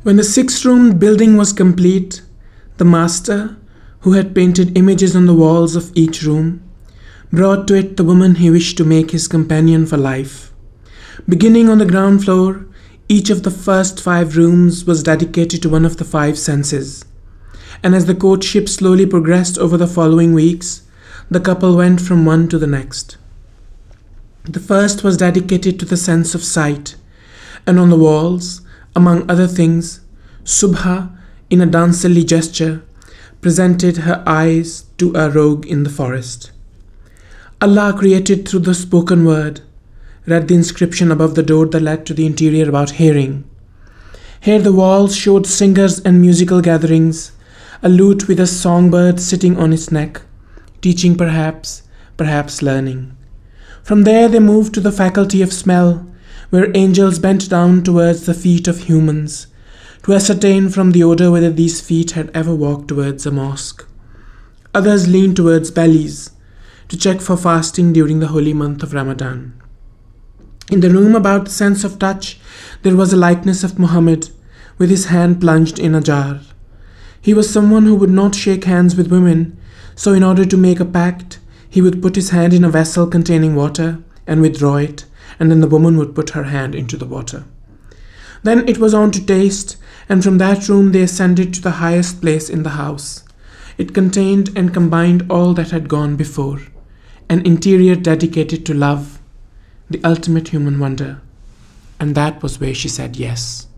When the 6-roomed building was complete, the master, who had painted images on the walls of each room, brought to it the woman he wished to make his companion for life. Beginning on the ground floor, each of the first 5 rooms was dedicated to one of the 5 senses. And as the courtship slowly progressed over the following weeks, the couple went from one to the next. The first was dedicated to the sense of sight, and on the walls, among other things, Subha, in a dancerly gesture, presented her eyes to a rogue in the forest. Allah created through the spoken word, read the inscription above the door that led to the interior about hearing. Here the walls showed singers and musical gatherings, a lute with a songbird sitting on its neck, teaching perhaps learning. From there they moved to the faculty of smell, where angels bent down towards the feet of humans, to ascertain from the odor whether these feet had ever walked towards a mosque. Others leaned towards bellies, to check for fasting during the holy month of Ramadan. In the room about the sense of touch, there was a likeness of Muhammad, with his hand plunged in a jar. He was someone who would not shake hands with women, so in order to make a pact, he would put his hand in a vessel containing water and withdraw it, and then the woman would put her hand into the water. Then it was on to taste, and from that room they ascended to the highest place in the house. It contained and combined all that had gone before, an interior dedicated to love, the ultimate human wonder, and that was where she said yes.